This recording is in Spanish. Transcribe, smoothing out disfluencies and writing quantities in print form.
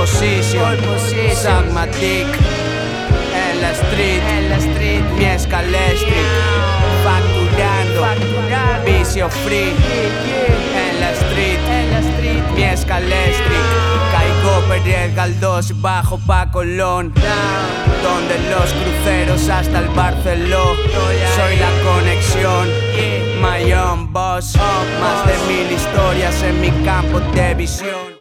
position, Sagmatic. En la street, mi escalestri. Facturando, vicio free. En la street, mi escalestri. Caigo per el Galdós y bajo pa' Colón, donde los cruceros hasta el Barceló. Soy la conexión, my own boss. Más de 1000 historias en mi campo de visión.